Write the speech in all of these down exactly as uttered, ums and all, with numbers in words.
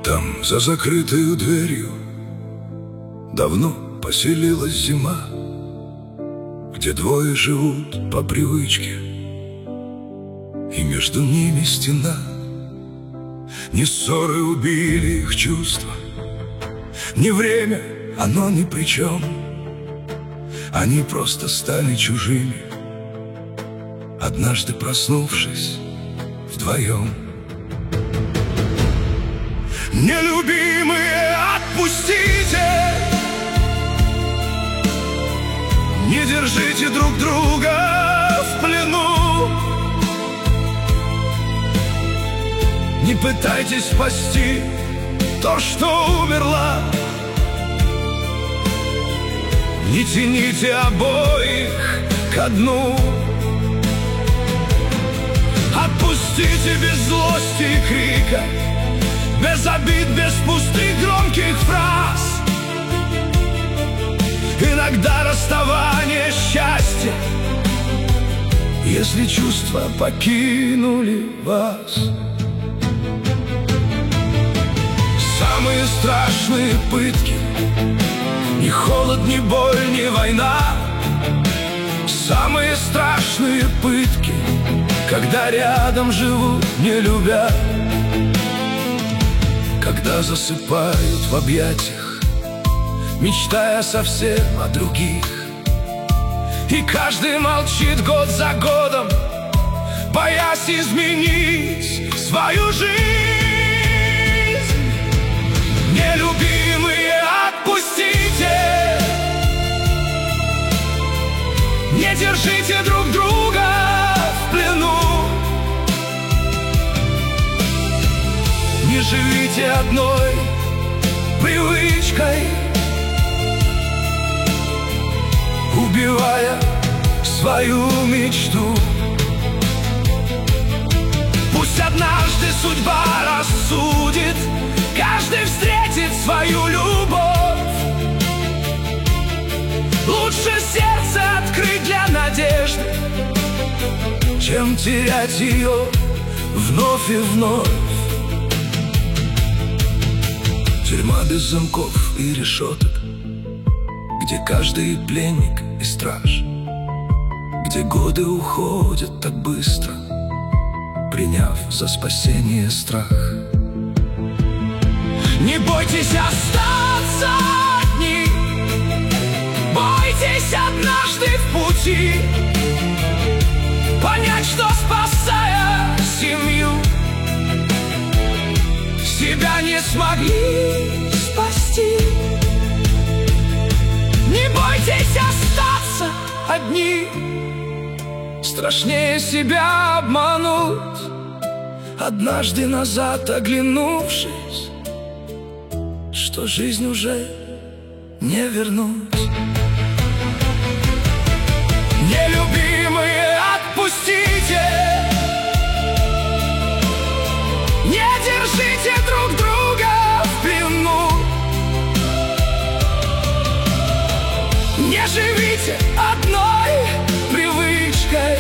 Там, за закрытой дверью, давно поселилась зима, где двое живут по привычке, и между ними стена. Не ссоры убили их чувства, не время, оно ни при чем. Они просто стали чужими, однажды проснувшись вдвоем. Нелюбимые, отпустите, не держите друг друга в плену, не пытайтесь спасти то, что умерло, не тяните обоих ко дну. Отпустите без злости и крика, без обид, без пустых громких фраз. Иногда расставание — счастье, если чувства покинули вас. Самые страшные пытки — ни холод, ни боль, ни война. Самые страшные пытки — когда рядом живут, не любя, когда засыпают в объятиях, мечтая совсем о других, и каждый молчит год за годом, боясь изменить свою жизнь. Нелюбимые, отпустите, не держите друг друга в плену, не живите одной привычкой, убивая свою мечту. Пусть однажды судьба рассудит, каждый встретит свою любовь. Лучше сердце открыть для надежды, чем терять ее вновь и вновь. Тюрьма без замков и решеток, где каждый пленник и страж, где годы уходят так быстро, приняв за спасение страх. Не бойтесь остаться одни, бойтесь однажды в пути понять, что, спасая семью, себя не смогли спасти. Не бойтесь остаться одни, страшнее себя обмануть, однажды назад оглянувшись, что жизнь уже не вернуть. Нелюбимые, отпустите, не держите друг друга в плену, не живите одной привычкой,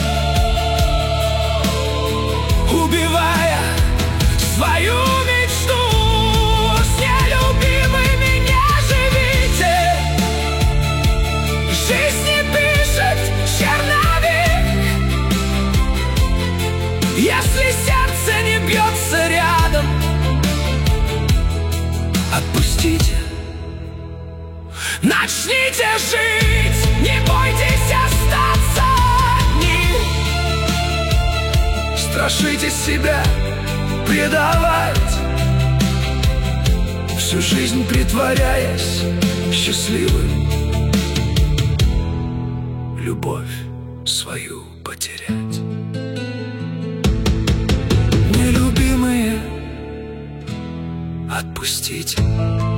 убивая свою мечту. С нелюбимыми не живите, жизнь не пишет черновик, если сердце не бьется рядом. Отпустите, начните жить, не бойтесь остаться одни. Страшитесь себя предавать, всю жизнь притворяясь счастливым, любовь свою потерять. Нелюбимые, отпустите.